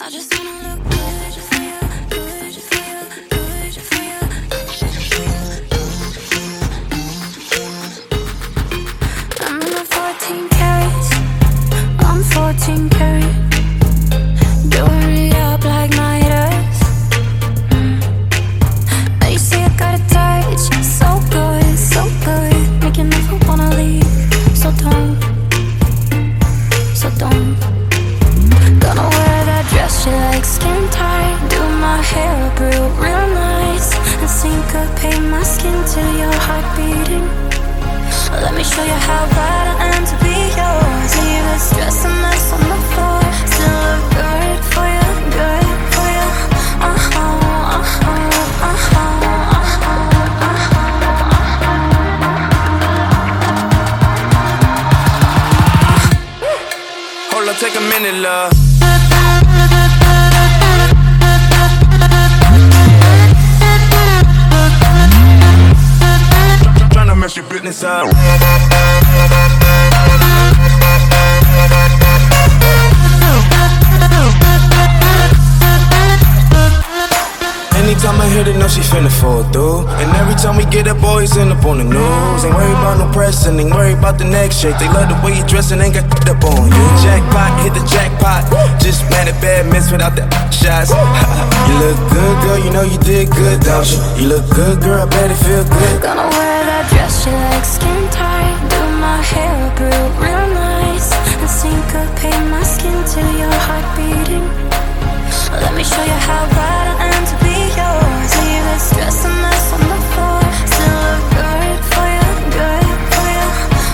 I just wanna look good for you, good for you, good for you. I'm in a 14 carats, I'm 14 karat. Doing it up like Midas. Now you see I got a touch, so good, so good. Make you never wanna leave, so don't. Gonna wear that dress you like, skin tight. Do my hair up real nice, and syncopate my skin to your heart beating. Let me show you how bad I am to be yours. Leave this dress a mess on the floor. Still look good for you, good for you. Hold up, take a minute, love. Tryna mess your business up. Anytime I hit it, know she finna fall through. And every time we get up, boys end up on the news. Ain't worried about no pressing, ain't worried about the next shake. They love the way you dressing, ain't got up on you. Jackpot, hit the jackpot. Just ran a bad miss without the shots. You look good, girl, you know you did good, don't you? You look good, girl, I bet it feel good. Gonna wear that dress you like, skin tight. Do my hair up real nice, and syncopate my skin to your heart beating. Let me show you how bad I am to be yours. Leave this dress a mess on the floor. Still look good for you, good for you.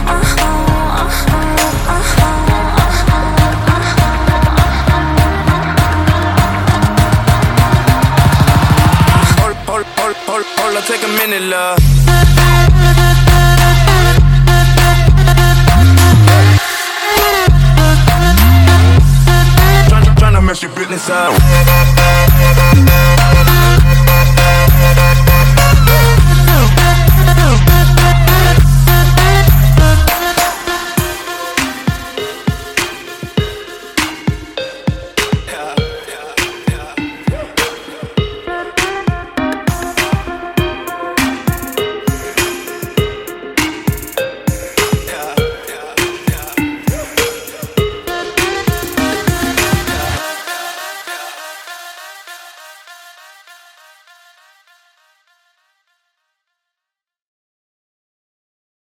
Hold up, take a minute, love. Tryna mess your business up.